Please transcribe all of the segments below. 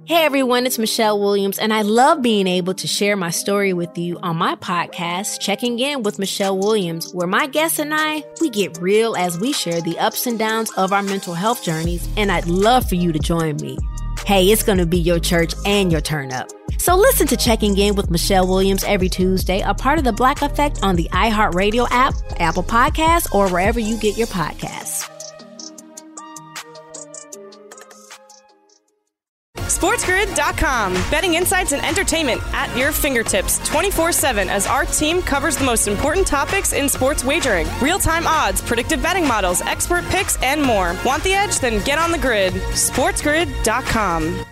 Hey everyone, it's Michelle Williams, and I love being able to share my story with you on my podcast, Checking In with Michelle Williams, where my guests and I, we get real as we share the ups and downs of our mental health journeys, and I'd love for you to join me. Hey, it's going to be your church and your turn up. So listen to Checking In with Michelle Williams every Tuesday, a part of the Black Effect on the iHeartRadio app, Apple Podcasts, or wherever you get your podcasts. SportsGrid.com. Betting insights and entertainment at your fingertips 24/7 as our team covers the most important topics in sports wagering. Real-time odds, predictive betting models, expert picks, and more. Want the edge? Then get on the grid. SportsGrid.com.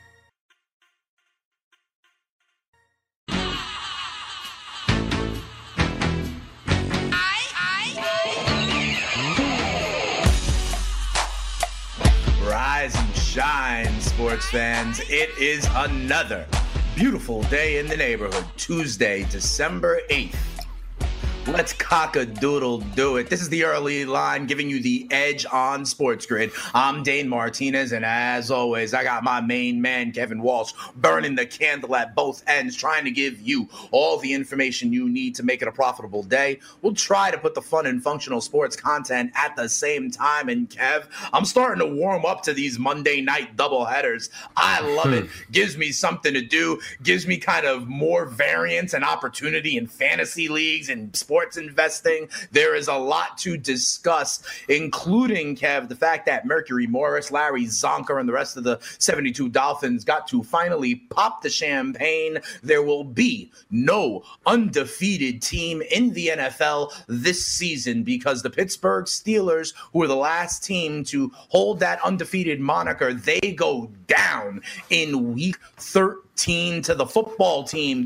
Rise and shine, sports fans. It is another beautiful day in the neighborhood. Tuesday, December 8th. Let's cock-a-doodle do it. This is the early line giving you the edge on Sports Grid. I'm Dane Martinez, and as always, I got my main man, Kevin Walsh, burning the candle at both ends, trying to give you all the information you need to make it a profitable day. We'll try to put the fun and functional sports content at the same time. And Kev, I'm starting to warm up to these Monday night doubleheaders. I love it. Gives me something to do, gives me kind of more variance and opportunity in fantasy leagues and sports investing. There is a lot to discuss, including, Kev, the fact that Mercury Morris, Larry Zonker, and the rest of the 72 Dolphins got to finally pop the champagne. There will be no undefeated team in the NFL this season because the Pittsburgh Steelers, who are the last team to hold that undefeated moniker, they go down in week 13 to the football team,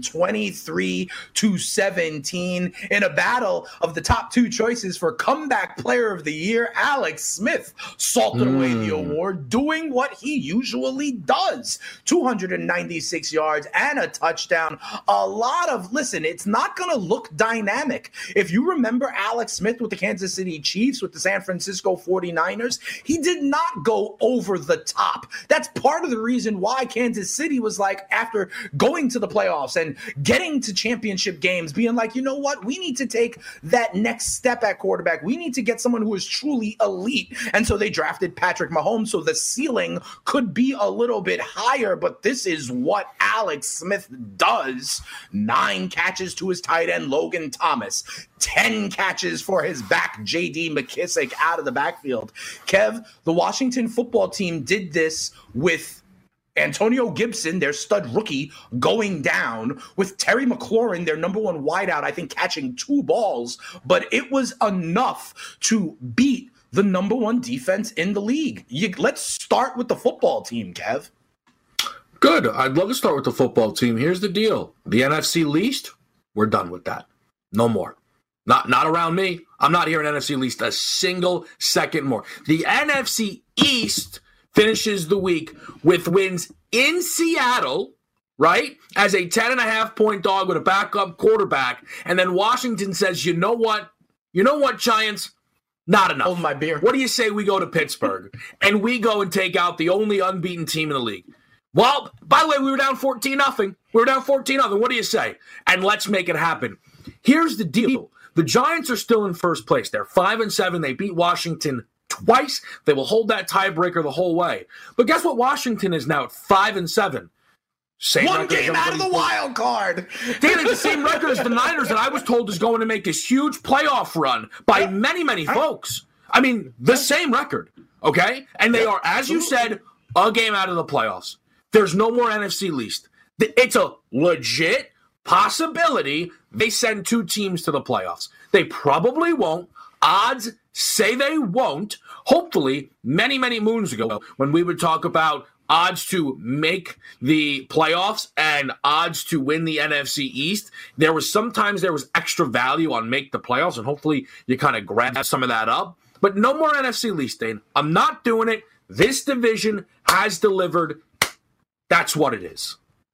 23-17, in a battle of the top two choices for comeback player of the year. Alex Smith salted away the award, doing what he usually does. 296 yards and a touchdown. A lot of, listen, it's not going to look dynamic. If you remember Alex Smith with the Kansas City Chiefs, with the San Francisco 49ers, he did not go over the top. That's part of the reason why Kansas City was like, after going to the playoffs and getting to championship games, being like, you know what, we need to take that next step at quarterback. We need to get someone who is truly elite. And so they drafted Patrick Mahomes, so the ceiling could be a little bit higher, but this is what Alex Smith does. 9 catches to his tight end, Logan Thomas. 10 catches for his back, J.D. McKissick, out of the backfield. Kev, the Washington football team did this with Antonio Gibson, their stud rookie, going down, with Terry McLaurin, their number one wideout, I think catching 2 balls, but it was enough to beat the number one defense in the league. Let's start with the football team, Kev. Good. I'd love to start with the football team. Here's the deal. The NFC least, we're done with that. No more. Not around me. I'm not hearing NFC least a single second more. The NFC East finishes the week with wins in Seattle, right, as a 10.5-point dog with a backup quarterback. And then Washington says, you know what, Giants? Not enough. Hold my beer. What do you say we go to Pittsburgh and we go and take out the only unbeaten team in the league? Well, by the way, we were down 14-0. What do you say? And let's make it happen. Here's the deal. The Giants are still in first place. They're 5-7. They beat Washington twice. They will hold that tiebreaker the whole way. But guess what? Washington is now at 5-7. Same one game out of the wild card. David, the same record as the Niners that I was told is going to make this huge playoff run by many, many folks. I mean, the same record, okay? And they are, as you said, a game out of the playoffs. There's no more NFC least. It's a legit possibility they send 2 teams to the playoffs. They probably won't. Odds say they won't. Hopefully, many, many moons ago, when we would talk about odds to make the playoffs and odds to win the NFC East, there was extra value on make the playoffs, and hopefully you kind of grab some of that up. But no more NFC least, Dane. I'm not doing it. This division has delivered. That's what it is.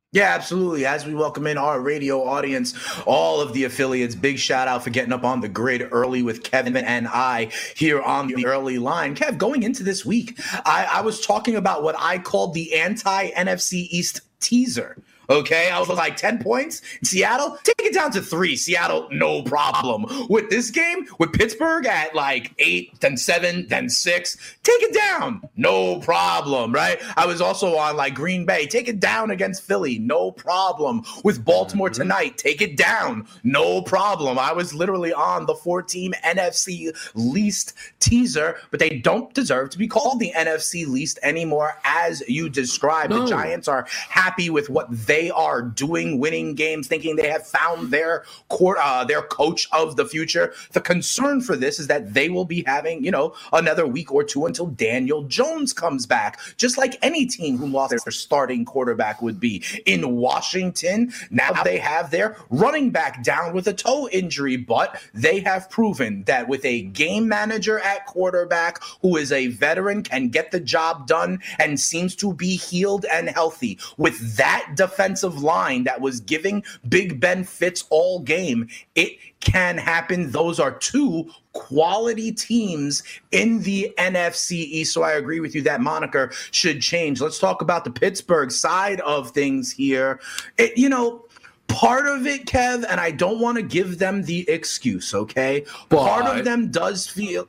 Yeah, absolutely. As we welcome in our radio audience, all of the affiliates, big shout out for getting up on the grid early with Kevin and I here on the early line. Kev, going into this week, I was talking about what I called the anti-NFC East teaser. Okay, I was like 10 points. Seattle, take it down to 3. Seattle, no problem. With this game, with Pittsburgh at like 8, then 7, then 6, take it down, no problem, right? I was also on like Green Bay, take it down against Philly, no problem. With Baltimore tonight, take it down, no problem. I was literally on the 4-team NFC least teaser, but they don't deserve to be called the NFC least anymore, as you described. No. The Giants are happy with what they are doing, winning games, thinking they have found their coach of the future. The concern for this is that they will be having, another week or two until Daniel Jones comes back, just like any team who lost their starting quarterback would be. In Washington, now they have their running back down with a toe injury, but they have proven that with a game manager at quarterback who is a veteran, can get the job done, and seems to be healed and healthy. With that defensive line that was giving Big Ben fits all game, it can happen. Those are 2 quality teams in the NFC East. So I agree with you that moniker should change. Let's talk about the Pittsburgh side of things here. Part of it, Kev, and I don't want to give them the excuse, okay? Part of them does feel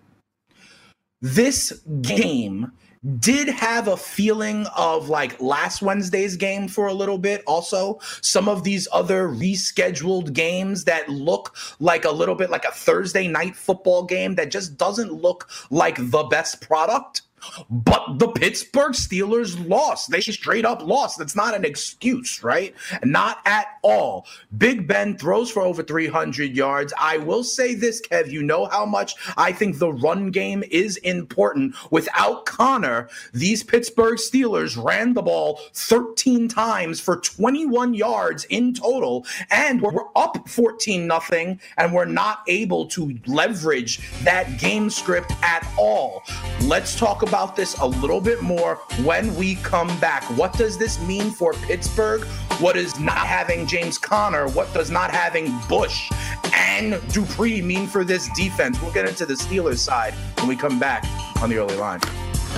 this game did have a feeling of like last Wednesday's game for a little bit. Also, some of these other rescheduled games that look like a little bit like a Thursday night football game that just doesn't look like the best product. But the Pittsburgh Steelers lost. They straight up lost. That's not an excuse, right? Not at all. Big Ben throws for over 300 yards. I will say this, Kev, you know how much I think the run game is important. Without Connor, these Pittsburgh Steelers ran the ball 13 times for 21 yards in total, and we're up 14-0, and we're not able to leverage that game script at all. Let's talk about this a little bit more when we come back. What does this mean for Pittsburgh? What does not having James Conner, what does not having Bush and Dupree mean for this defense? We'll get into the Steelers side when we come back on the early line.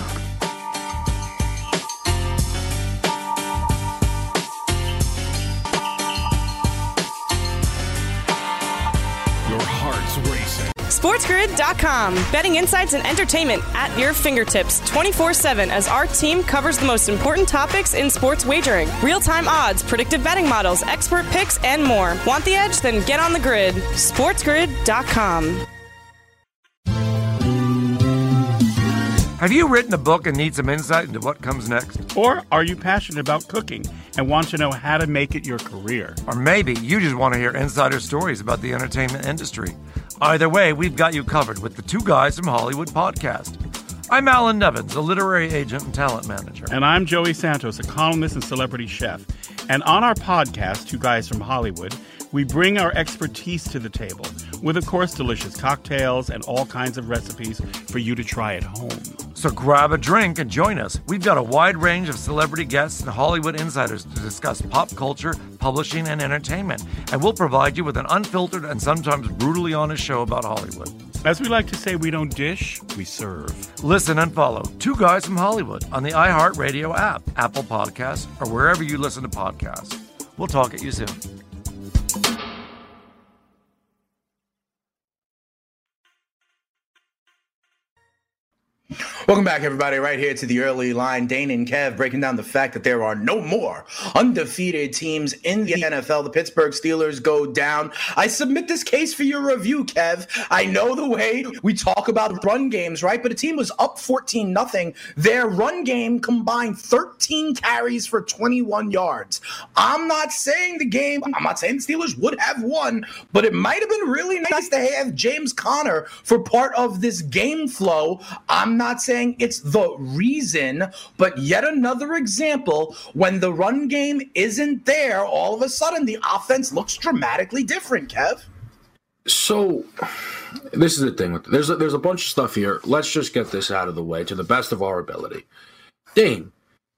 SportsGrid.com. Betting insights and entertainment at your fingertips 24/7 as our team covers the most important topics in sports wagering. Real-time odds, predictive betting models, expert picks, and more. Want the edge? Then get on the grid. SportsGrid.com. Have you written a book and need some insight into what comes next? Or are you passionate about cooking and want to know how to make it your career? Or maybe you just want to hear insider stories about the entertainment industry. Either way, we've got you covered with the Two Guys from Hollywood podcast. I'm Alan Nevins, a literary agent and talent manager. And I'm Joey Santos, a columnist and celebrity chef. And on our podcast, Two Guys from Hollywood, we bring our expertise to the table with, of course, delicious cocktails and all kinds of recipes for you to try at home. So grab a drink and join us. We've got a wide range of celebrity guests and Hollywood insiders to discuss pop culture, publishing, and entertainment. And we'll provide you with an unfiltered and sometimes brutally honest show about Hollywood. As we like to say, we don't dish, we serve. Listen and follow Two Guys from Hollywood on the iHeartRadio app, Apple Podcasts, or wherever you listen to podcasts. We'll talk at you soon. Welcome back, everybody, right here to the early line. Dane and Kev breaking down the fact that there are no more undefeated teams in the NFL. The Pittsburgh Steelers go down. I submit this case for your review, Kev. I know the way we talk about run games, right? But a team was up 14-0. Their run game combined 13 carries for 21 yards. I'm not saying the Steelers would have won, but it might have been really nice to have James Conner for part of this game flow. I'm not saying it's the reason, but yet another example when the run game isn't there, all of a sudden the offense looks dramatically different, Kev. So this is the thing. There's a bunch of stuff here. Let's just get this out of the way to the best of our ability. Dane,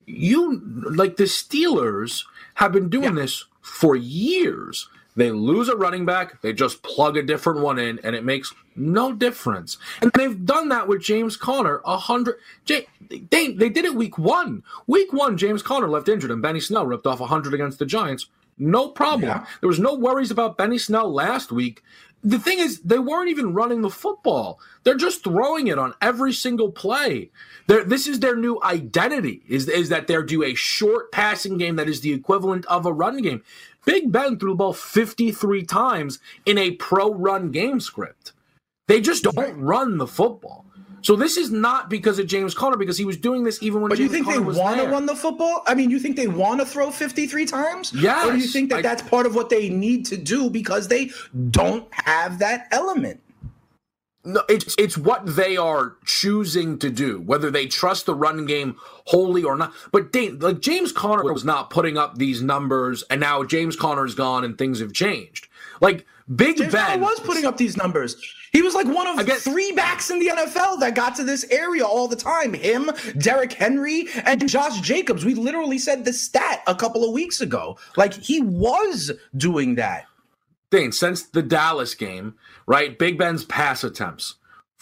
the Steelers have been doing this for years. They lose a running back, they just plug a different one in, and it makes no difference. And they've done that with James Conner 100. They did it week 1. Week 1, James Conner left injured, and Benny Snell ripped off 100 against the Giants. No problem. Yeah. There was no worries about Benny Snell last week. The thing is, they weren't even running the football. They're just throwing it on every single play. This is their new identity, is that they're do a short passing game that is the equivalent of a run game. Big Ben threw the ball 53 times in a pro-run game script. They just don't run the football. So this is not because of James Conner, because he was doing this even when James Conner was there. But you think they want to run the football? I mean, you think they want to throw 53 times? Yes. Or do you think that that's part of what they need to do because they don't have that element? No, it's what they are choosing to do, whether they trust the run game wholly or not. But James Conner was not putting up these numbers, and now James Conner is gone and things have changed. Like James Ben was putting up these numbers. He was like one of 3 backs in the NFL that got to this area all the time. Him, Derrick Henry, and Josh Jacobs. We literally said the stat a couple of weeks ago. Like, he was doing that. Dane, since the Dallas game, right, Big Ben's pass attempts,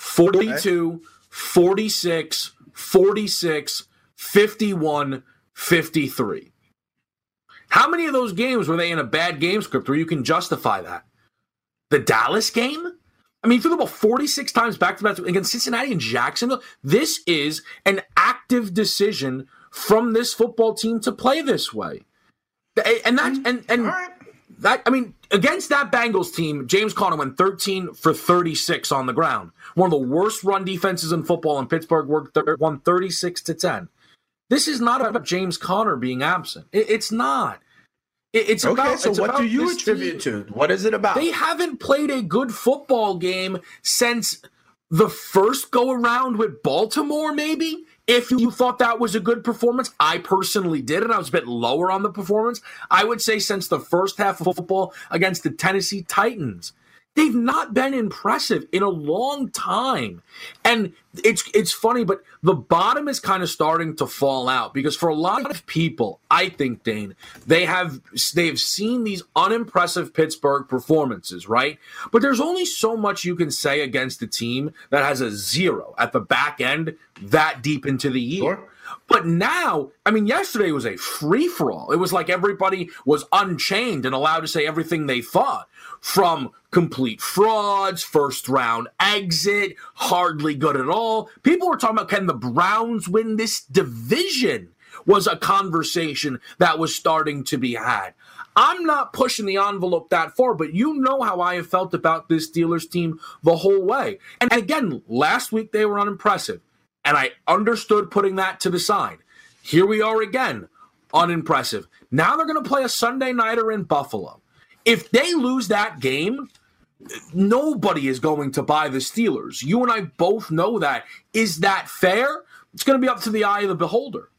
42, 46, 46, 51, 53. How many of those games were they in a bad game script where you can justify that? The Dallas game? I mean, he threw the ball 46 times back-to-back against Cincinnati and Jacksonville. This is an active decision from this football team to play this way. And that, I mean, against that Bengals team, James Conner went 13 for 36 on the ground. One of the worst run defenses in football, and Pittsburgh won 36-10. This is not about James Conner being absent. It's not. It's okay, about. So what do you attribute to? What is it about? They haven't played a good football game since the first go-around with Baltimore, maybe? If you thought that was a good performance, I personally did, and I was a bit lower on the performance. I would say since the first half of football against the Tennessee Titans. They've not been impressive in a long time. And it's funny, but the bottom is kind of starting to fall out because for a lot of people, I think, Dane, they've seen these unimpressive Pittsburgh performances, right? But there's only so much you can say against a team that has a 0 at the back end that deep into the year. Sure. But now, I mean, yesterday was a free-for-all. It was like everybody was unchained and allowed to say everything they thought. From complete frauds, first-round exit, hardly good at all. People were talking about, can the Browns win this division? Was a conversation that was starting to be had. I'm not pushing the envelope that far, but you know how I have felt about this Steelers team the whole way. And again, last week they were unimpressive. And I understood putting that to the side. Here we are again, unimpressive. Now they're going to play a Sunday nighter in Buffalo. If they lose that game, nobody is going to buy the Steelers. You and I both know that. Is that fair? It's going to be up to the eye of the beholder.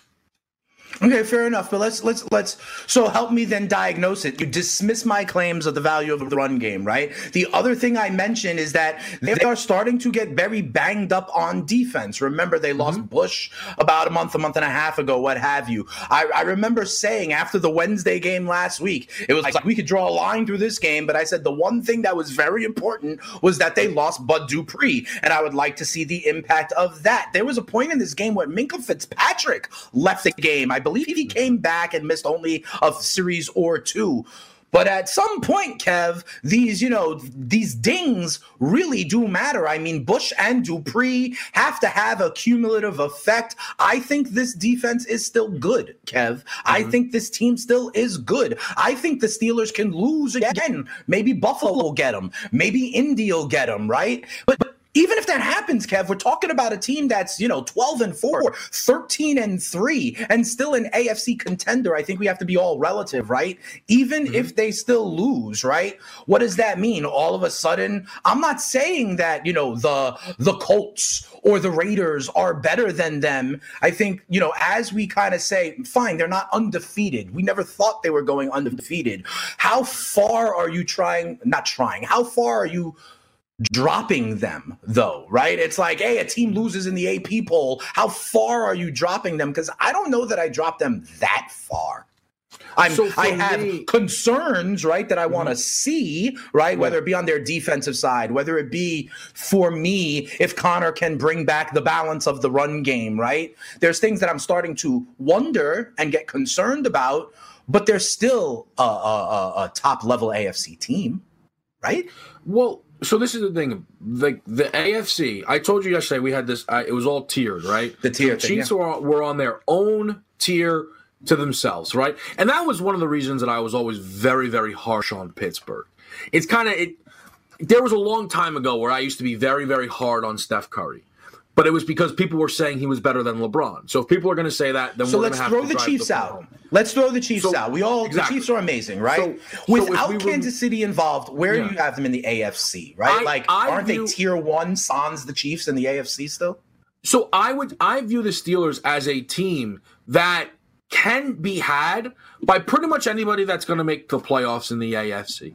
Okay, fair enough. But let's. So help me then diagnose it. You dismiss my claims of the value of the run game, right? The other thing I mentioned is that they are starting to get very banged up on defense. Remember, they lost Bush about a month and a half ago, what have you. I remember saying after the Wednesday game last week, it was like we could draw a line through this game, but I said the one thing that was very important was that they lost Bud Dupree, and I would like to see the impact of that. There was a point in this game where Minkah Fitzpatrick left the game. I believe he came back and missed only a series or 2. But at some point, Kev, these dings really do matter. I mean, Bush and Dupree have to have a cumulative effect. I think this defense is still good, Kev. I think this team still is good. I think the Steelers can lose again. Maybe Buffalo will get them. Maybe Indy will get them, right? But even if that happens, Kev, we're talking about a team that's, 12-4, 13-3, and still an AFC contender. I think we have to be all relative, right? Even if they still lose, right? What does that mean? All of a sudden, I'm not saying that, the Colts or the Raiders are better than them. I think, as we kind of say, fine, they're not undefeated. We never thought they were going undefeated. How far are you dropping them, though, right? It's like, hey, a team loses in the AP poll. How far are you dropping them? Because I don't know that I dropped them that far. I have concerns, right, that I want to see, right, whether it be on their defensive side, whether it be for me, if Connor can bring back the balance of the run game, right? There's things that I'm starting to wonder and get concerned about, but they're still a top-level AFC team, right? Well, so this is the thing, like the AFC, I told you yesterday we had this, it was all tiered, right? The tier thing, Chiefs were on their own tier to themselves, right? And that was one of the reasons that I was always very, very harsh on Pittsburgh. It's kind of there was a long time ago where I used to be very, very hard on Steph Curry, but it was because people were saying he was better than LeBron. So if people are going to say that, then we're going to have to throw the Chiefs out. Let's throw the Chiefs out. The Chiefs are amazing, right? Without Kansas City involved, where do you have them in the AFC, right? Aren't they tier one sans the Chiefs in the AFC still? So I view the Steelers as a team that can be had by pretty much anybody that's going to make the playoffs in the AFC.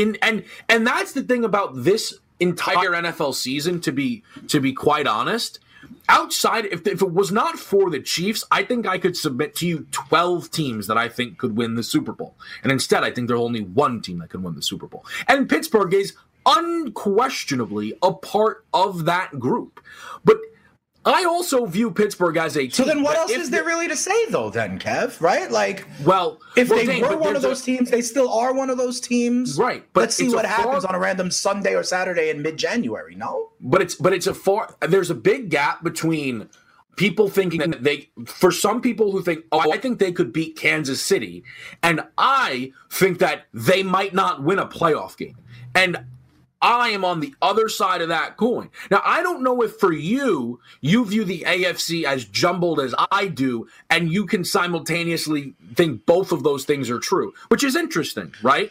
And that's the thing about this entire NFL season, to be quite honest. Outside, if it was not for the Chiefs, I think I could submit to you 12 teams that I think could win the Super Bowl. And instead, I think there's only one team that can win the Super Bowl. And Pittsburgh is unquestionably a part of that group. But I also view Pittsburgh as a team. So then what else is there really to say, though, then, Kev, right? Like, if they were one of those teams, they still are one of those teams. Right. But let's see what happens on a random Sunday or Saturday in mid-January, no? But there's a big gap between people thinking that for some people who think, I think they could beat Kansas City, and I think that they might not win a playoff game. And I am on the other side of that coin. Now, I don't know if for you view the AFC as jumbled as I do, and you can simultaneously think both of those things are true, which is interesting, right?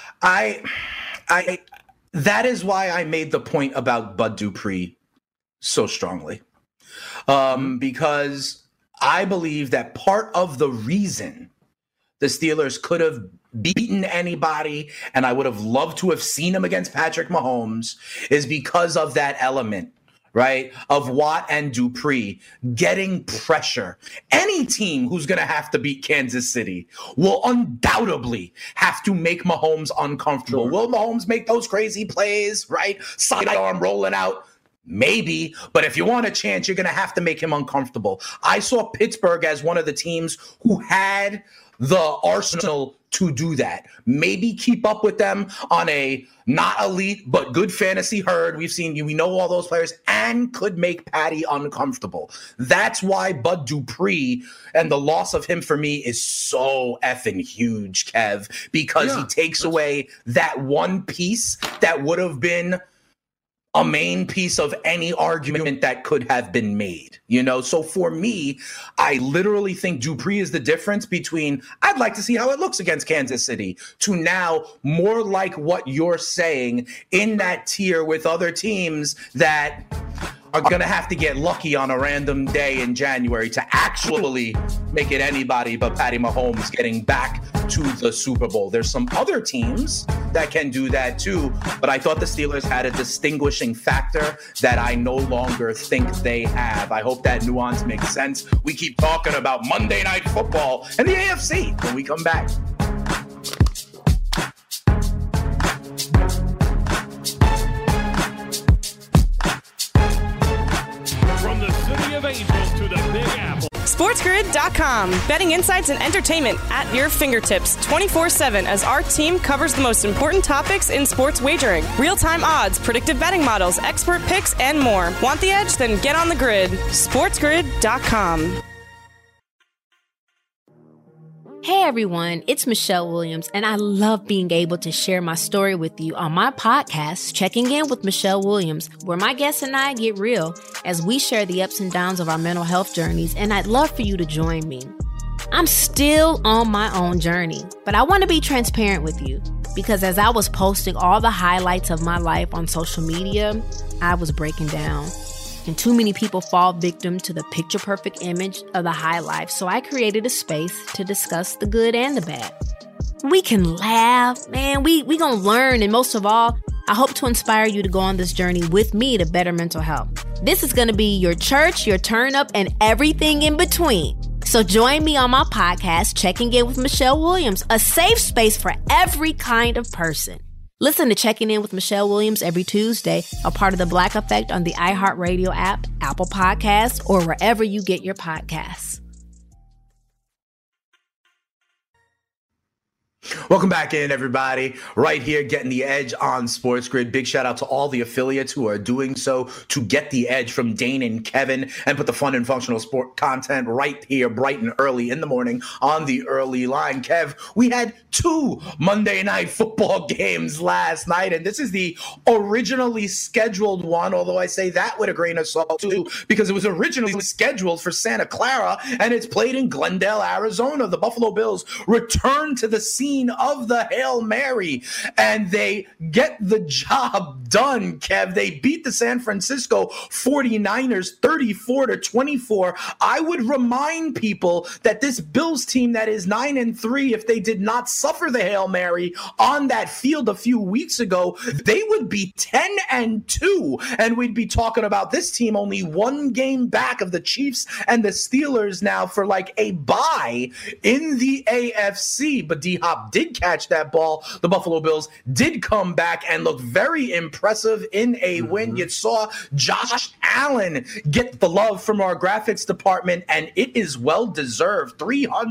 That is why I made the point about Bud Dupree so strongly. Because I believe that part of the reason the Steelers could have beaten anybody, and I would have loved to have seen him against Patrick Mahomes, is because of that element, right, of Watt and Dupree getting pressure. Any team who's going to have to beat Kansas City will undoubtedly have to make Mahomes uncomfortable. Sure. Will Mahomes make those crazy plays, right? Sidearm rolling out? Maybe, but if you want a chance, you're going to have to make him uncomfortable. I saw Pittsburgh as one of the teams who had the arsenal to do that. Maybe keep up with them on a not elite but good fantasy herd. We know all those players, and could make Patty uncomfortable. That's why Bud Dupree and the loss of him for me is so effing huge, Kev, because he takes away that one piece that would have been a main piece of any argument that could have been made, So for me, I literally think Dupree is the difference between I'd like to see how it looks against Kansas City to now more like what you're saying in that tier with other teams that are going to have to get lucky on a random day in January to actually make it anybody but Patty Mahomes getting back to the Super Bowl. There's some other teams that can do that too, but I thought the Steelers had a distinguishing factor that I no longer think they have. I hope that nuance makes sense. We keep talking about Monday Night Football and the AFC when we come back. From the City of Angels to the Big Apple. SportsGrid.com. Betting insights and entertainment at your fingertips 24/7 as our team covers the most important topics in sports wagering. Real-time odds, predictive betting models, expert picks, and more. Want the edge? Then get on the grid. SportsGrid.com. Hey everyone, it's Michelle Williams, and I love being able to share my story with you on my podcast, Checking In with Michelle Williams, where my guests and I get real as we share the ups and downs of our mental health journeys, and I'd love for you to join me. I'm still on my own journey, but I want to be transparent with you because as I was posting all the highlights of my life on social media, I was breaking down. And too many people fall victim to the picture-perfect image of the high life, so I created a space to discuss the good and the bad. We can laugh, man, we gonna learn, and most of all, I hope to inspire you to go on this journey with me to better mental health. This is going to be your church, your turn up, and everything in between. So join me on my podcast, Checking In with Michelle Williams, a safe space for every kind of person. Listen to Checking In with Michelle Williams every Tuesday, a part of the Black Effect on the iHeartRadio app, Apple Podcasts, or wherever you get your podcasts. Welcome back in, everybody. Right here, getting the edge on Sports Grid. Big shout out to all the affiliates who are doing so to get the edge from Dane and Kevin and put the fun and functional sport content right here, bright and early in the morning on the early line. Kev, we had 2 Monday Night Football games last night, and this is the originally scheduled one, although I say that with a grain of salt, too, because it was originally scheduled for Santa Clara, and it's played in Glendale, Arizona. The Buffalo Bills return to the scene of the Hail Mary, and they get the job done, Kev. They beat the San Francisco 49ers 34-24. I would remind people that this Bills team that is 9-3, if they did not suffer the Hail Mary on that field a few weeks ago, they would be 10-2, and we'd be talking about this team only 1 game back of the Chiefs and the Steelers now for like a bye in the AFC. But D-Hop did catch that ball. The Buffalo Bills did come back and look very impressive in a win. You saw Josh Allen get the love from our graphics department, and it is well deserved.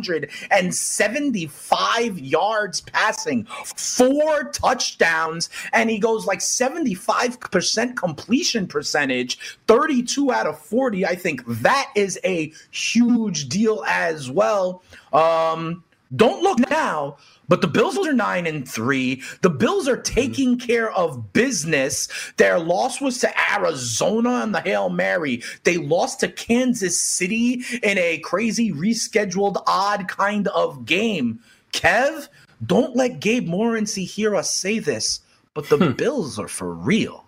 375 yards passing, 4 touchdowns, and he goes like 75% completion percentage, 32 out of 40. I think that is a huge deal as well. Don't look now, but the Bills are 9-3. The Bills are taking care of business. Their loss was to Arizona on the Hail Mary. They lost to Kansas City in a crazy rescheduled odd kind of game. Kev, don't let Gabe Morency hear us say this, but the Bills are for real.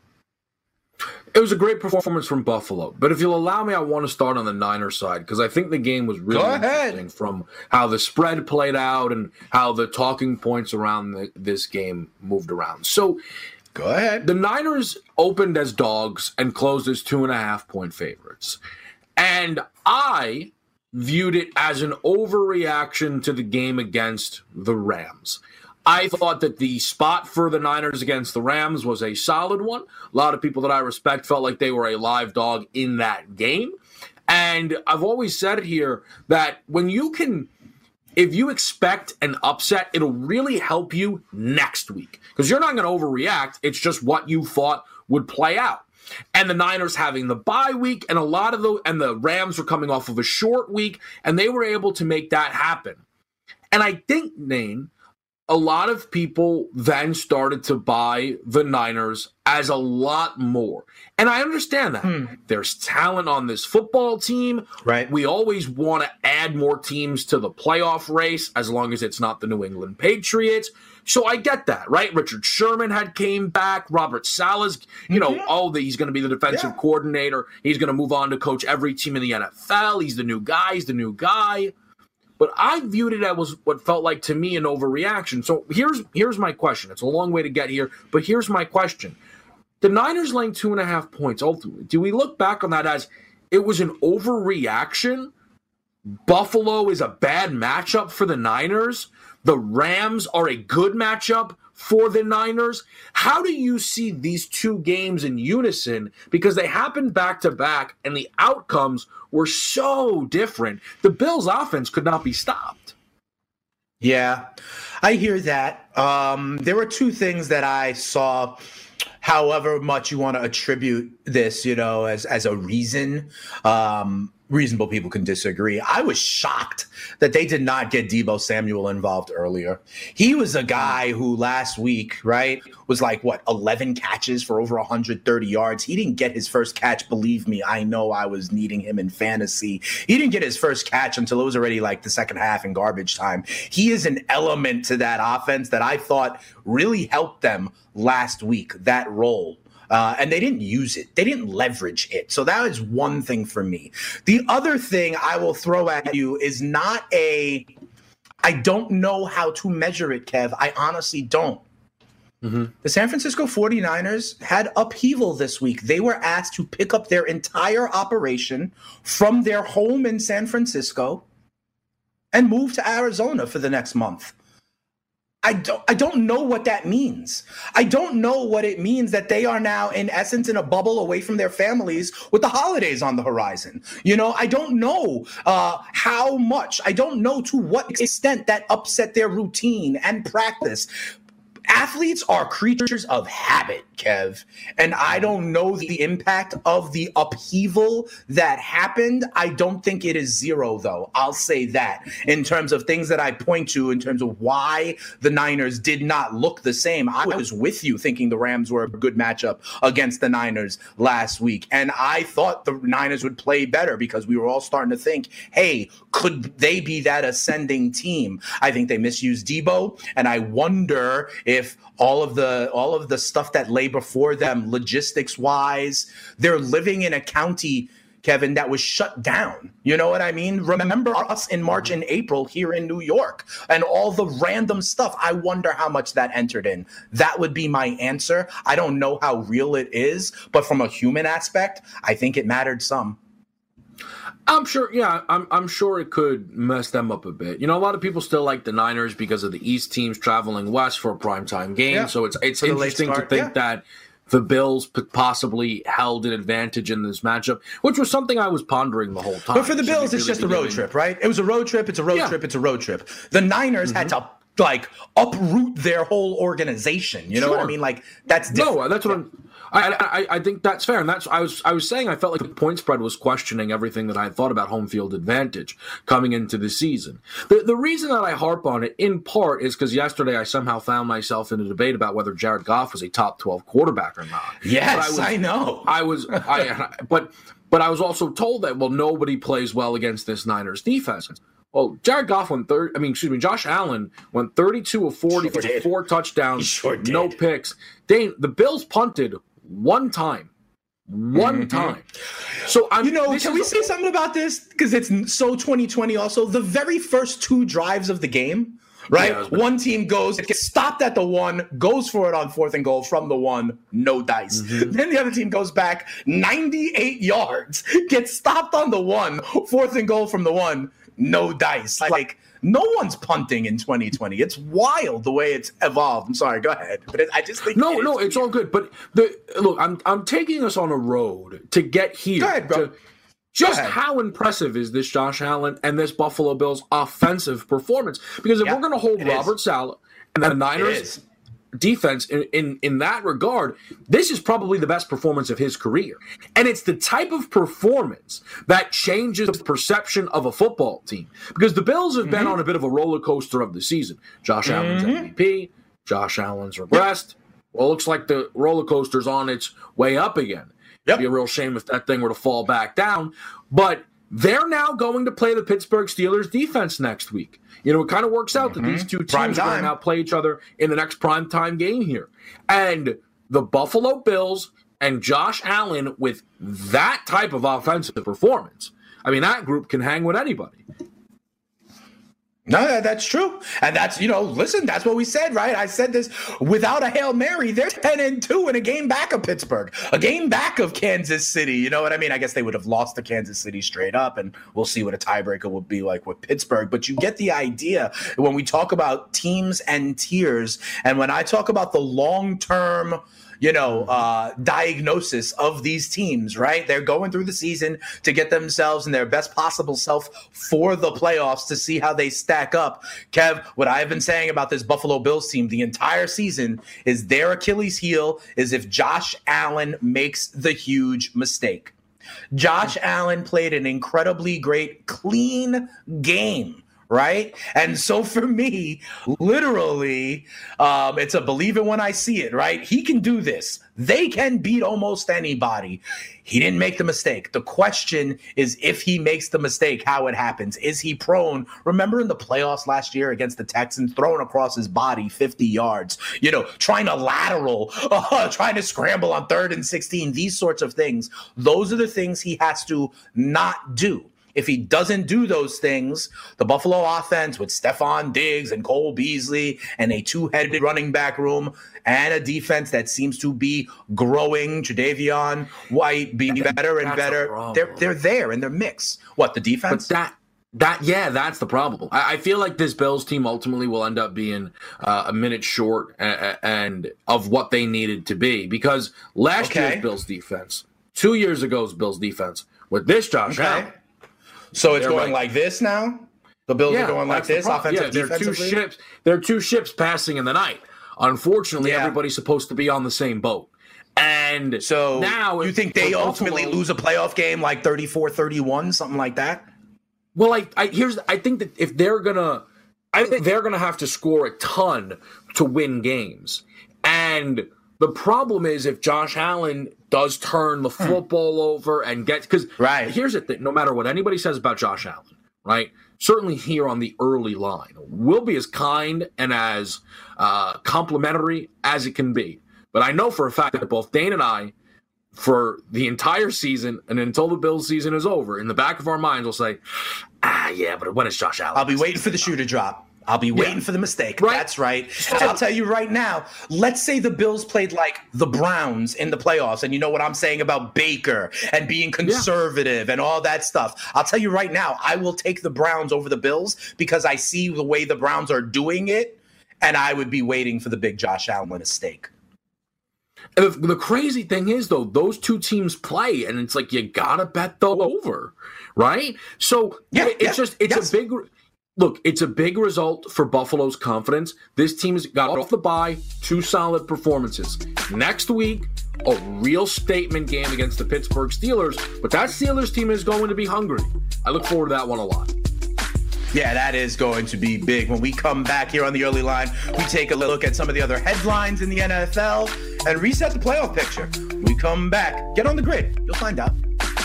It was a great performance from Buffalo. But if you'll allow me, I want to start on the Niners side because I think the game was really interesting from how the spread played out and how the talking points around this game moved around. So go ahead. The Niners opened as dogs and closed as 2.5-point favorites. And I viewed it as an overreaction to the game against the Rams. I thought that the spot for the Niners against the Rams was a solid one. A lot of people that I respect felt like they were a live dog in that game. And I've always said it here that when you can, if you expect an upset, it'll really help you next week. Because you're not going to overreact. It's just what you thought would play out. And the Niners having the bye week and the Rams were coming off of a short week, and they were able to make that happen. And I think, Nane, a lot of people then started to buy the Niners as a lot more. And I understand that. There's talent on this football team. Right. We always want to add more teams to the playoff race as long as it's not the New England Patriots. So I get that, right? Richard Sherman came back. Robert Saleh's, he's going to be the defensive coordinator. He's going to move on to coach every team in the NFL. He's the new guy. But I viewed it as what felt like to me an overreaction. So here's my question. It's a long way to get here, but here's my question. The Niners laying 2.5 points, ultimately, do we look back on that as it was an overreaction? Buffalo is a bad matchup for the Niners. The Rams are a good matchup for the Niners. How do you see these 2 games in unison? Because they happened back-to-back, and the outcomes were so different. The Bills' offense could not be stopped. Yeah, I hear that. There were 2 things that I saw, however much you want to attribute this, as a reason. Reasonable people can disagree. I was shocked that they did not get Deebo Samuel involved earlier. He was a guy who last week, right, was like, 11 catches for over 130 yards. He didn't get his first catch. Believe me, I know I was needing him in fantasy. He didn't get his first catch until it was already like the second half in garbage time. He is an element to that offense that I thought really helped them last week, that role. And they didn't use it. They didn't leverage it. So that is one thing for me. The other thing I will throw at you is I don't know how to measure it, Kev. I honestly don't. The San Francisco 49ers had upheaval this week. They were asked to pick up their entire operation from their home in San Francisco and move to Arizona for the next month. I don't know what that means. I don't know what it means that they are now, in essence, in a bubble away from their families with the holidays on the horizon. I don't know how much. I don't know to what extent that upset their routine and practice. Athletes are creatures of habit, Kev, and I don't know the impact of the upheaval that happened. I don't think it is zero, though. I'll say that in terms of things that I point to in terms of why the Niners did not look the same. I was with you thinking the Rams were a good matchup against the Niners last week, and I thought the Niners would play better because we were all starting to think, hey, could they be that ascending team? I think they misused Debo, and I wonder if all of the stuff that lay before them, logistics wise, they're living in a county, Kevin, that was shut down. You know what I mean? Remember us in March and April here in New York and all the random stuff. I wonder how much that entered in. That would be my answer. I don't know how real it is, but from a human aspect, I think it mattered some. I'm sure, yeah, I'm sure it could mess them up a bit. A lot of people still like the Niners because of the East teams traveling west for a primetime game. Yeah. So it's interesting to think that the Bills possibly held an advantage in this matchup, which was something I was pondering the whole time. But for the Bills, it's just a road trip, right? It was a road trip. It's a road trip. It's a road trip. The Niners had to uproot their whole organization. You know what I mean? That's different. No, that's what I think that's fair, and that's I was saying I felt like the point spread was questioning everything that I had thought about home field advantage coming into the season. The reason that I harp on it in part is because yesterday I somehow found myself in a debate about whether Jared Goff was a top 12 quarterback or not. Yes, I know. But I was also told that nobody plays well against this Niners defense. Well, Josh Allen went 32 of 40 for 4 touchdowns, no picks. Dane, the Bills punted one time. So can we say something about this? Because it's so 2020 also. The very first 2 drives of the game, right? Yeah, one team gets stopped at the 1, goes for it on 4th and goal from the 1, no dice. Then the other team goes back 98 yards, gets stopped on the 1, 4th and goal from the 1, no dice. No one's punting in 2020. It's wild the way it's evolved. I'm sorry, go ahead. But I just think it's all good. But look, I'm taking us on a road to get here. Go ahead, bro. How impressive is this Josh Allen and this Buffalo Bills offensive performance? Because if we're going to hold Robert Saleh and the Niners defense in that regard, this is probably the best performance of his career. And it's the type of performance that changes the perception of a football team. Because the Bills have been on a bit of a roller coaster of the season. Josh Allen's MVP, Josh Allen's regressed. Well, it looks like the roller coaster's on its way up again. It'd be a real shame if that thing were to fall back down. But they're now going to play the Pittsburgh Steelers defense next week. It kind of works out that these two teams are going to now play each other in the next primetime game here. And the Buffalo Bills and Josh Allen with that type of offensive performance, that group can hang with anybody. No, that's true. And that's, listen, that's what we said, right? I said this without a Hail Mary. They're 10-2 in a game back of Pittsburgh, a game back of Kansas City. You know what I mean? I guess they would have lost to Kansas City straight up, and we'll see what a tiebreaker will be like with Pittsburgh. But you get the idea when we talk about teams and tiers, and when I talk about the long-term diagnosis of these teams, right? They're going through the season to get themselves in their best possible self for the playoffs to see how they stack up. Kev, what I've been saying about this Buffalo Bills team the entire season is their Achilles heel is if Josh Allen makes the huge mistake. Josh Allen played an incredibly great, clean game. Right? And so for me, literally, it's a believe it when I see it, right? He can do this. They can beat almost anybody. He didn't make the mistake. The question is if he makes the mistake, how it happens. Is he prone? Remember in the playoffs last year against the Texans, throwing across his body 50 yards, trying to lateral, trying to scramble on 3rd and 16, these sorts of things. Those are the things he has to not do. if he doesn't do those things, the Buffalo offense with Stephon Diggs and Cole Beasley and a two-headed running back room and a defense that seems to be growing, Tre'Davion White being better and better, they're there in their mix. What, the defense? But that's the problem. I feel like this Bills team ultimately will end up being a minute short and of what they needed to be, because last year's Bills defense, 2 years ago's Bills defense, with this Josh Allen. So it's going like this now? The Bills are going like this, offensive, defensively? They're two ships passing in the night. Unfortunately, everybody's supposed to be on the same boat. And so now you think they ultimately lose a playoff game like 34-31, something like that? Well, I think that if they're gonna have to score a ton to win games. And the problem is if Josh Allen does turn the football over and here's the thing, no matter what anybody says about Josh Allen, right? Certainly here on the early line, we'll be as kind and as complimentary as it can be. But I know for a fact that both Dane and I, for the entire season and until the Bills season is over, in the back of our minds, we'll say, but when is Josh Allen? I'll be waiting for the shoe to drop. I'll be waiting for the mistake. Right. That's right. And I'll tell you right now, let's say the Bills played like the Browns in the playoffs, and you know what I'm saying about Baker and being conservative and all that stuff. I'll tell you right now, I will take the Browns over the Bills because I see the way the Browns are doing it, and I would be waiting for the big Josh Allen mistake. The crazy thing is, though, those two teams play, and it's like you gotta bet the over, right? So it's a big result for Buffalo's confidence. This team's got off the bye, 2 solid performances. Next week, a real statement game against the Pittsburgh Steelers, but that Steelers team is going to be hungry. I look forward to that one a lot. Yeah, that is going to be big. When we come back here on the early line, we take a look at some of the other headlines in the NFL and reset the playoff picture. When we come back, get on the grid. You'll find out.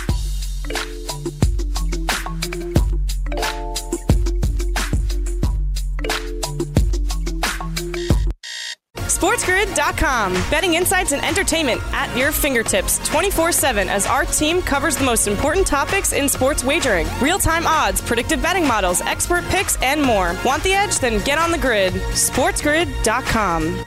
SportsGrid.com. Betting insights and entertainment at your fingertips 24/7 as our team covers the most important topics in sports wagering. Real-time odds, predictive betting models, expert picks, and more. Want the edge? Then get on the grid. SportsGrid.com.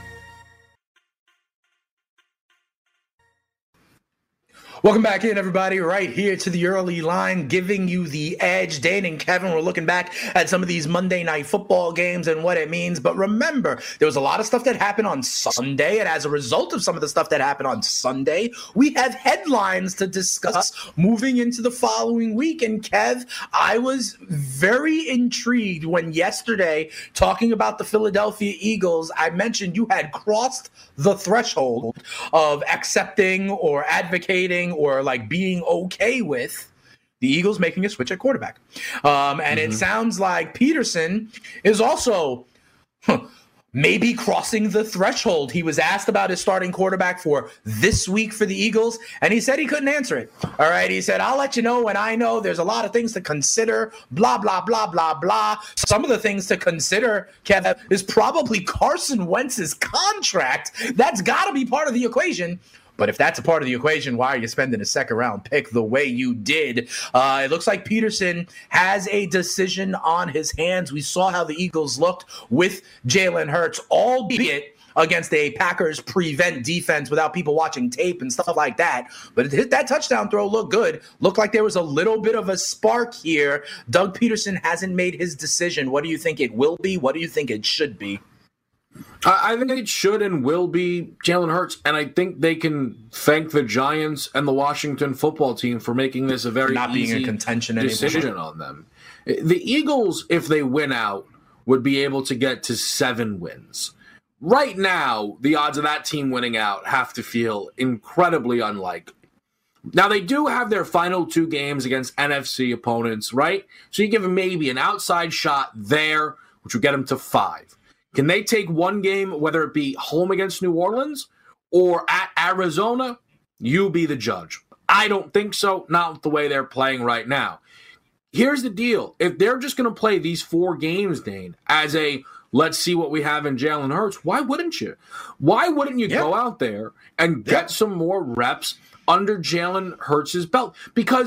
Welcome back in, everybody, right here to the early line, giving you the edge. Dane and Kevin, we're looking back at some of these Monday Night Football games and what it means. But remember, there was a lot of stuff that happened on Sunday. And as a result of some of the stuff that happened on Sunday, we have headlines to discuss moving into the following week. And Kev, I was very intrigued when yesterday, talking about the Philadelphia Eagles, I mentioned you had crossed the threshold of accepting or advocating or like being okay with the Eagles making a switch at quarterback. And it sounds like Peterson is also maybe crossing the threshold. He was asked about his starting quarterback for this week for the Eagles, and he said he couldn't answer it. All right, he said, I'll let you know when I know. There's a lot of things to consider, blah, blah, blah, blah, blah. Some of the things to consider, Kev, is probably Carson Wentz's contract. That's got to be part of the equation. But if that's a part of the equation, why are you spending a second-round pick the way you did? It looks like Peterson has a decision on his hands. We saw how the Eagles looked with Jalen Hurts, albeit against a Packers prevent defense without people watching tape and stuff like that. But that touchdown throw looked good. Looked like there was a little bit of a spark here. Doug Peterson hasn't made his decision. What do you think it will be? What do you think it should be? I think it should and will be Jalen Hurts, and I think they can thank the Giants and the Washington football team for making this a very not being easy in contention decision on them. The Eagles, if they win out, would be able to get to 7 wins. Right now, the odds of that team winning out have to feel incredibly unlikely. Now, they do have their final 2 games against NFC opponents, right? So you give them maybe an outside shot there, which would get them to 5. Can they take one game, whether it be home against New Orleans or at Arizona? You be the judge. I don't think so, not with the way they're playing right now. Here's the deal. If they're just going to play these 4 games, Dane, as a let's see what we have in Jalen Hurts, why wouldn't you? Why wouldn't you go out there and get some more reps under Jalen Hurts' belt? Because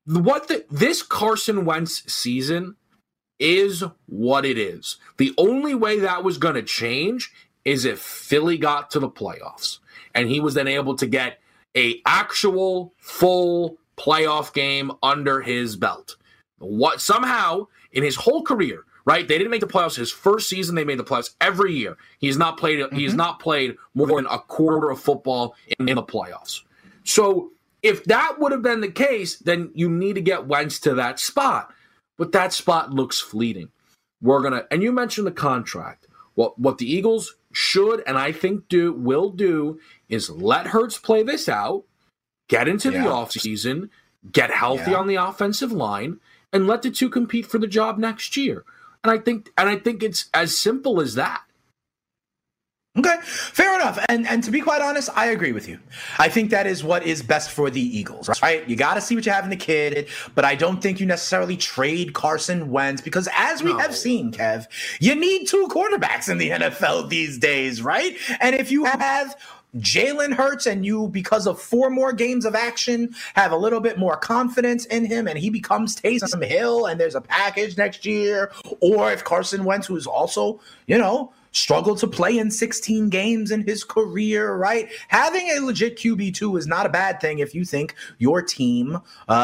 This Carson Wentz season is what it is. The only way that was going to change is if Philly got to the playoffs and he was then able to get a actual full playoff game under his belt. What somehow in his whole career, right? They didn't make the playoffs his first season. They made the playoffs every year. He's not played. He's not played more than a quarter of football in the playoffs. So if that would have been the case, then you need to get Wentz to that spot. But that spot looks fleeting. And you mentioned the contract. What the Eagles should and I think will do is let Hurts play this out, get into the offseason, get healthy on the offensive line, and let the two compete for the job next year. And I think it's as simple as that. Okay, fair enough. And to be quite honest, I agree with you. I think that is what is best for the Eagles, right? You got to see what you have in the kid, but I don't think you necessarily trade Carson Wentz because as we have seen, Kev, you need two quarterbacks in the NFL these days, right? And if you have Jalen Hurts and you, because of 4 more games of action, have a little bit more confidence in him and he becomes Taysom Hill and there's a package next year, or if Carson Wentz, who's also, struggled to play in 16 games in his career, right? Having a legit QB2 is not a bad thing if you think your team,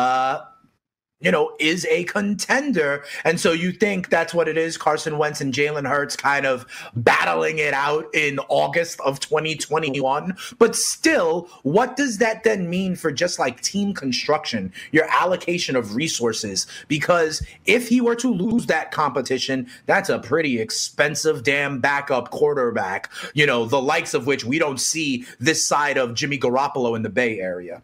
is a contender. And so you think that's what it is, Carson Wentz and Jalen Hurts kind of battling it out in August of 2021. But still, what does that then mean for just like team construction, your allocation of resources? Because if he were to lose that competition, that's a pretty expensive damn backup quarterback, the likes of which we don't see this side of Jimmy Garoppolo in the Bay Area.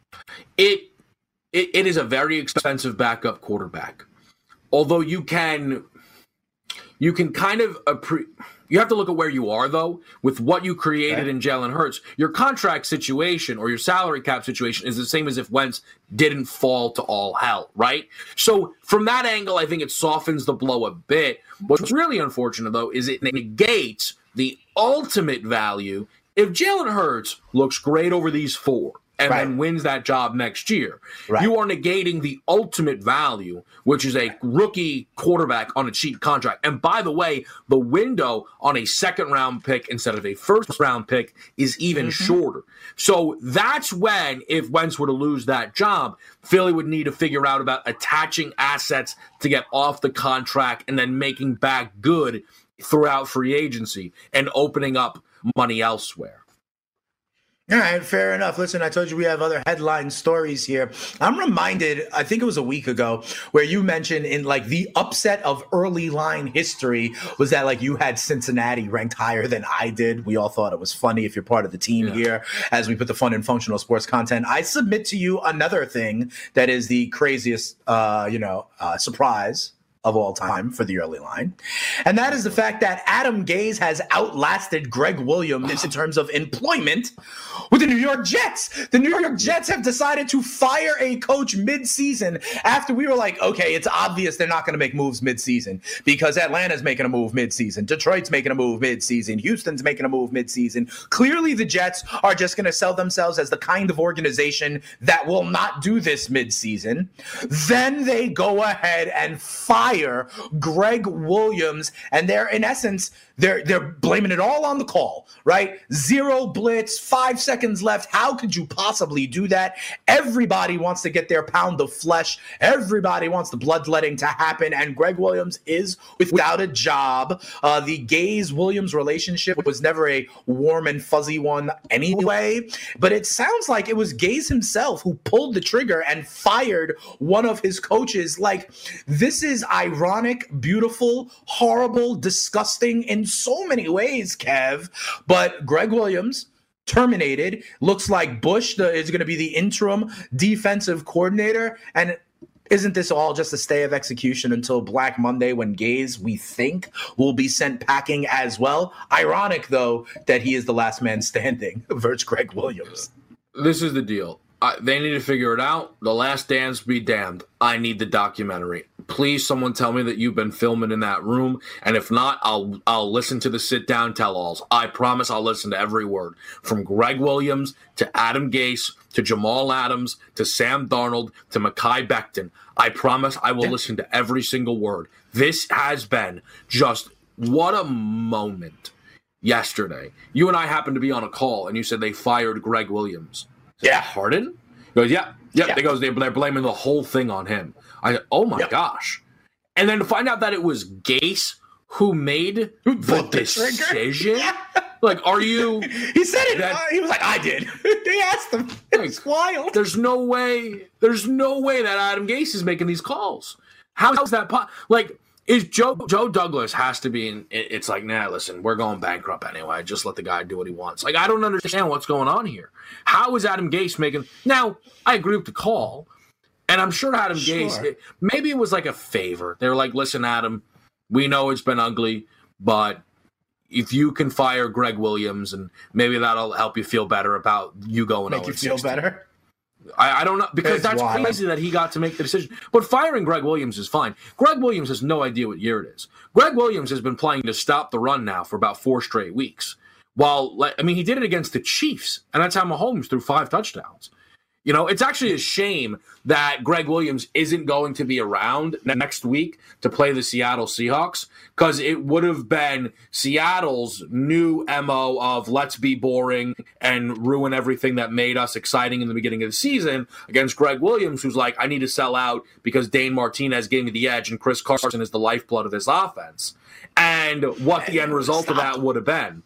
It is a very expensive backup quarterback. Although you can kind of you have to look at where you are though with what you created in Jalen Hurts. Your contract situation or your salary cap situation is the same as if Wentz didn't fall to all hell, right? So from that angle, I think it softens the blow a bit. What's really unfortunate though is it negates the ultimate value. If Jalen Hurts looks great over these 4 and then wins that job next year, you are negating the ultimate value, which is a rookie quarterback on a cheap contract. And by the way, the window on a second-round pick instead of a first-round pick is even shorter. So that's when, if Wentz were to lose that job, Philly would need to figure out about attaching assets to get off the contract and then making back good throughout free agency and opening up money elsewhere. All right, fair enough. Listen, I told you we have other headline stories here. I'm reminded, I think it was a week ago, where you mentioned in like the upset of early line history was that like you had Cincinnati ranked higher than I did. We all thought it was funny if you're part of the team here as we put the fun and functional sports content. I submit to you another thing that is the craziest, surprise of all time for the early line. And that is the fact that Adam Gase has outlasted Greg Williams in terms of employment with the New York Jets. The New York Jets have decided to fire a coach mid-season after we were like, okay, it's obvious they're not going to make moves mid-season because Atlanta's making a move mid-season. Detroit's making a move mid-season. Houston's making a move mid-season. Clearly the Jets are just going to sell themselves as the kind of organization that will not do this mid-season. Then they go ahead and fire Greg Williams, and they're in essence they're blaming it all on the call, right? 0 blitz, 5 seconds left. How could you possibly do that? Everybody wants to get their pound of flesh. Everybody wants the bloodletting to happen, and Greg Williams is without a job. The Gase-Williams relationship was never a warm and fuzzy one anyway, but it sounds like it was Gase himself who pulled the trigger and fired one of his coaches. Like, this is ironic, beautiful, horrible, disgusting in so many ways, Kev. But Greg Williams terminated. Looks like Bush is going to be the interim defensive coordinator. And isn't this all just a stay of execution until Black Monday when Gase, we think, will be sent packing as well? Ironic, though, that he is the last man standing versus Greg Williams. This is the deal. They need to figure it out. The Last Dance be damned. I need the documentary. Please, someone tell me that you've been filming in that room, and if not, I'll listen to the sit-down tell-alls. I promise I'll listen to every word, from Greg Williams to Adam Gase to Jamal Adams to Sam Darnold to Mekhi Becton. I promise I will listen to every single word. This has been just what a moment yesterday. You and I happened to be on a call, and you said they fired Greg Williams. Harden? He goes, yeah. They goes, they're blaming the whole thing on him. I said, oh my gosh. And then to find out that it was Gase who made the decision. Like, are you? He said it. He was like, I did. They asked him. It's wild. There's no way that Adam Gase is making these calls. How is that? Is Joe Douglas has to be in? It's like, nah, listen, we're going bankrupt anyway. Just let the guy do what he wants. Like, I don't understand what's going on here. How is Adam Gase making? Now, I agree with the call, and I'm sure Adam Gase, maybe it was like a favor. They were like, listen, Adam, we know it's been ugly, but if you can fire Greg Williams, and maybe that'll help you feel better about you going. Make you feel better. I don't know, because that's crazy that he got to make the decision. But firing Greg Williams is fine. Greg Williams has no idea what year it is. Greg Williams has been playing to stop the run now for about 4 straight weeks. He did it against the Chiefs, and that's how Mahomes threw 5 touchdowns. You know, it's actually a shame that Greg Williams isn't going to be around next week to play the Seattle Seahawks, because it would have been Seattle's new MO of let's be boring and ruin everything that made us exciting in the beginning of the season against Greg Williams, who's like, I need to sell out because Dane Martinez gave me the edge and Chris Carson is the lifeblood of this offense. And what the end result of that would have been.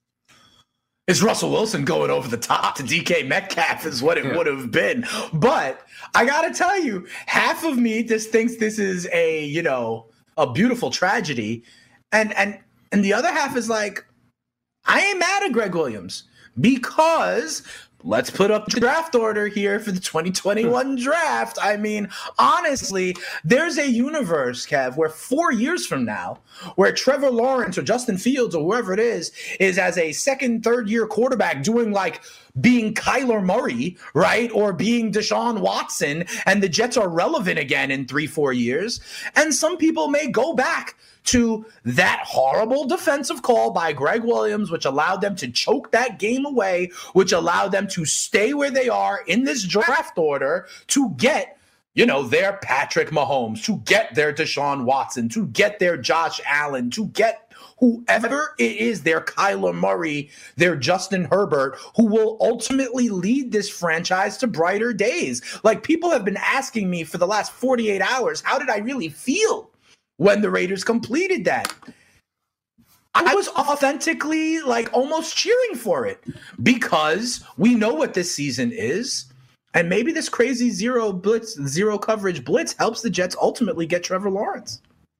It's Russell Wilson going over the top to DK Metcalf is what it would have been. But I got to tell you, half of me just thinks this is a beautiful tragedy. And the other half is like, I ain't mad at Greg Williams, because let's put up the draft order here for the 2021 draft. I mean, honestly, there's a universe, Kev, where 4 years from now, where Trevor Lawrence or Justin Fields or whoever it is as a second, third year quarterback doing like being Kyler Murray, right? Or being Deshaun Watson, and the Jets are relevant again in 3-4 years. And some people may go back to that horrible defensive call by Greg Williams, which allowed them to choke that game away, which allowed them to stay where they are in this draft order to get, their Patrick Mahomes, to get their Deshaun Watson, to get their Josh Allen, to get whoever it is, their Kyler Murray, their Justin Herbert, who will ultimately lead this franchise to brighter days. Like, people have been asking me for the last 48 hours, how did I really feel when the Raiders completed that? I was authentically almost cheering for it, because we know what this season is. And maybe this crazy zero coverage blitz helps the Jets ultimately get Trevor Lawrence.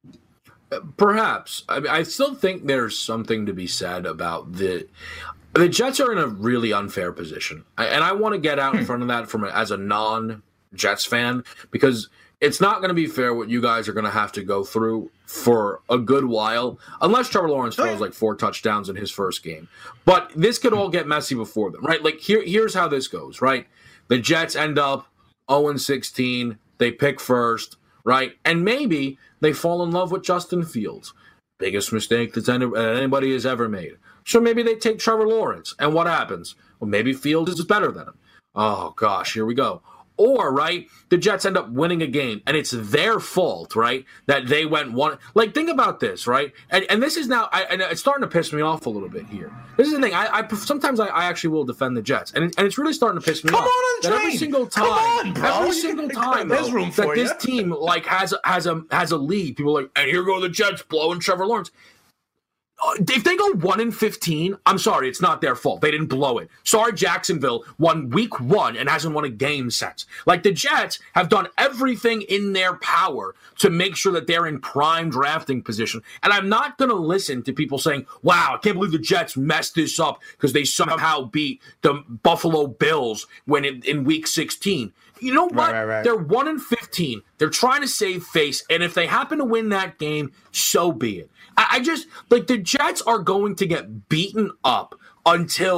Perhaps. I still think there's something to be said about the Jets are in a really unfair position. And I want to get out in front of that as a non-Jets fan, because it's not going to be fair what you guys are going to have to go through for a good while, unless Trevor Lawrence throws 4 touchdowns in his first game. But this could all get messy before them, right? Like, here's how this goes, right? The Jets end up 0-16. They pick first, right? And maybe they fall in love with Justin Fields. Biggest mistake that anybody has ever made. So maybe they take Trevor Lawrence. And what happens? Well, maybe Fields is better than him. Oh, gosh, here we go. Or, right, the Jets end up winning a game, and it's their fault, right, that they went one. Like, think about this, right? And this is now, and it's starting to piss me off a little bit here. This is the thing. Sometimes I actually will defend the Jets, and it's really starting to piss me off. Come on the train. Every single time, that this team has a lead, people are like, and here go the Jets blowing Trevor Lawrence. If they go 1-15, I'm sorry, it's not their fault. They didn't blow it. Sorry, Jacksonville won week 1 and hasn't won a game since. Like, the Jets have done everything in their power to make sure that they're in prime drafting position. And I'm not going to listen to people saying, wow, I can't believe the Jets messed this up because they somehow beat the Buffalo Bills when in week 16. You know what? Right. They're 1-15. They're trying to save face. And if they happen to win that game, so be it. I just, the Jets are going to get beaten up until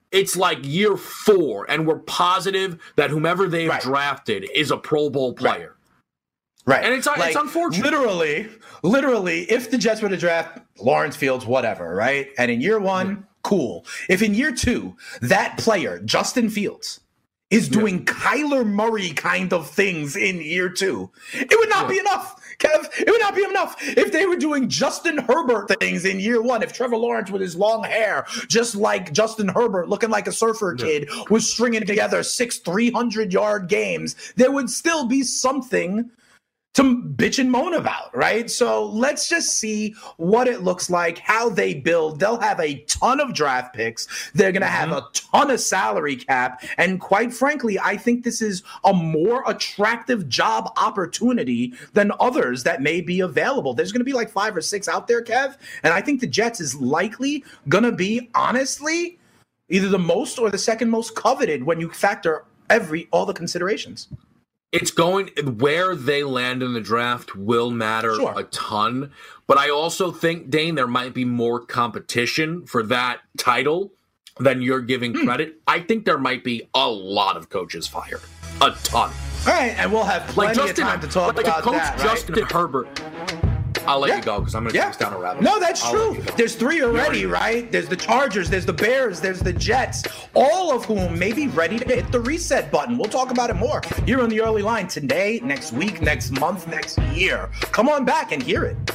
it's like year 4, and we're positive that whomever they've drafted is a Pro Bowl player. Right. And it's unfortunate. Literally, if the Jets were to draft Lawrence Fields, whatever, right? And in year 1, cool. If in year 2, that player, Justin Fields, is doing Kyler Murray kind of things in year 2, it would not be enough, Kev. It would not be enough if they were doing Justin Herbert things in year 1. If Trevor Lawrence with his long hair, just like Justin Herbert, looking like a surfer kid, was stringing together 6 300-yard games, there would still be something to bitch and moan about, right? So let's just see what it looks like, how they build. They'll have a ton of draft picks. They're going to have a ton of salary cap. And quite frankly, I think this is a more attractive job opportunity than others that may be available. There's going to be like 5 or 6 out there, Kev. And I think the Jets is likely going to be, honestly, either the most or the second most coveted when you factor all the considerations. It's going where they land in the draft will matter a ton. But I also think, Dane, there might be more competition for that title than you're giving credit. I think there might be a lot of coaches fired. A ton. All right, and we'll have plenty of time to talk about that, right? Justin Herbert. I'll let you go because I'm going to take this down a rabbit hole. No, that's true. There's 3 already, right? There's the Chargers, there's the Bears, there's the Jets, all of whom may be ready to hit the reset button. We'll talk about it more here on the early line today, next week, next month, next year. Come on back and hear it.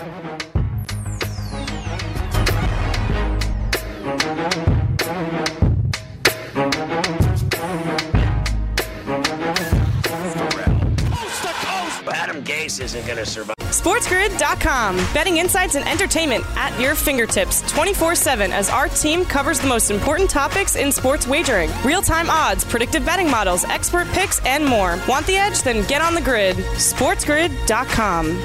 Adam Gase isn't going to survive. SportsGrid.com. Betting insights and entertainment at your fingertips 24/7 as our team covers the most important topics in sports wagering. Real-time odds, predictive betting models, expert picks, and more. Want the edge? Then get on the grid. SportsGrid.com.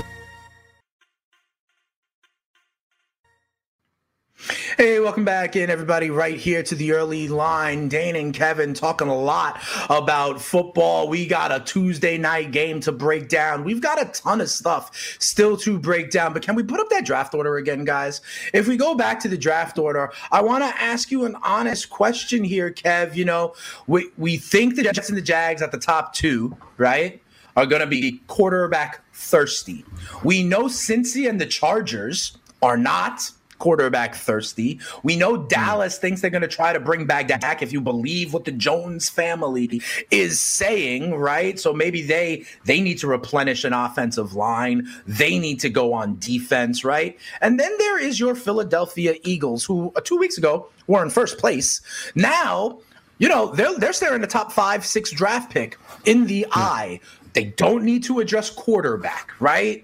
Hey, welcome back in, everybody, right here to the early line. Dane and Kevin talking a lot about football. We got a Tuesday night game to break down. We've got a ton of stuff still to break down, but can we put up that draft order again, guys? If we go back to the draft order, I want to ask you an honest question here, Kev. You know, we think the Jets and the Jags at the top 2, right, are going to be quarterback thirsty. We know Cincy and the Chargers are not quarterback thirsty. We know Dallas thinks they're going to try to bring back Dak, if you believe what the Jones family is saying, right? So maybe they need to replenish an offensive line. They need to go on defense, right? And then there is your Philadelphia Eagles, who 2 weeks ago were in first place. Now, you know, they're staring the top 5-6 draft pick in the eye. They don't need to address quarterback, right?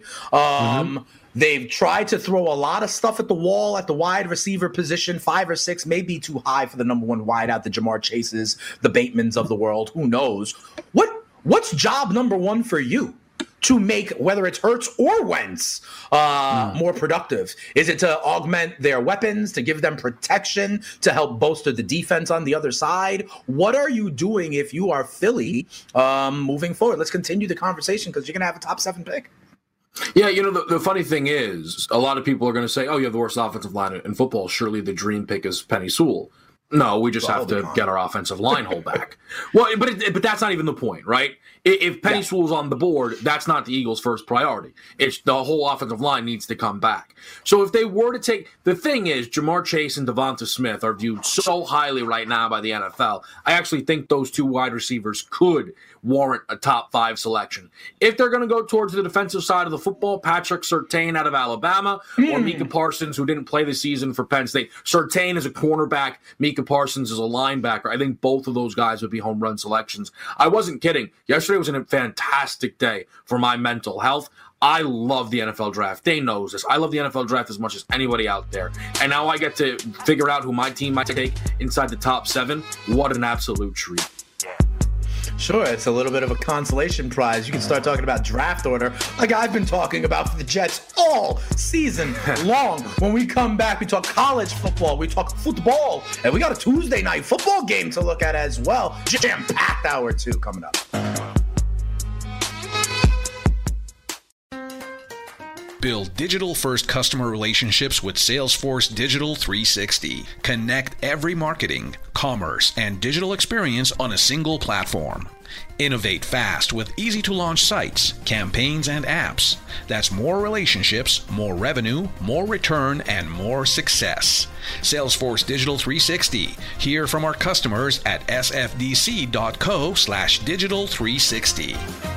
They've tried to throw a lot of stuff at the wall at the wide receiver position. 5 or 6 may be too high for the number 1 wideout, the Jamar Chases, the Batemans of the world. Who knows? What's job number 1 for you to make, whether it's Hurts or Wentz, more productive? Is it to augment their weapons, to give them protection, to help bolster the defense on the other side? What are you doing if you are Philly moving forward? Let's continue the conversation because you're going to have a top 7 pick. Yeah, you know, the funny thing is, a lot of people are going to say, oh, you have the worst offensive line in football. Surely the dream pick is Penei Sewell. No, we just have to get our offensive line hold back. Well, but that's not even the point, right? If Penei Sewell's on the board, that's not the Eagles' first priority. It's the whole offensive line needs to come back. So if they were to take – the thing is, Jamar Chase and Devonta Smith are viewed so highly right now by the NFL. I actually think those 2 wide receivers could warrant a top 5 selection. If they're going to go towards the defensive side of the football, Patrick Surtain out of Alabama or Micah Parsons, who didn't play the season for Penn State. Surtain is a cornerback. Micah Parsons is a linebacker. I think both of those guys would be home run selections. I wasn't kidding. Yesterday was a fantastic day for my mental health. I love the NFL draft. Dane knows this. I love the NFL draft as much as anybody out there. And now I get to figure out who my team might take inside the top 7. What an absolute treat. Sure, it's a little bit of a consolation prize. You can start talking about draft order like I've been talking about for the Jets all season long. When we come back, we talk college football, we talk football, and we got a Tuesday night football game to look at as well. Jam-packed hour 2 coming up. Build digital-first customer relationships with Salesforce Digital 360. Connect every marketing, commerce, and digital experience on a single platform. Innovate fast with easy-to-launch sites, campaigns, and apps. That's more relationships, more revenue, more return, and more success. Salesforce Digital 360. Hear from our customers at sfdc.co/digital360.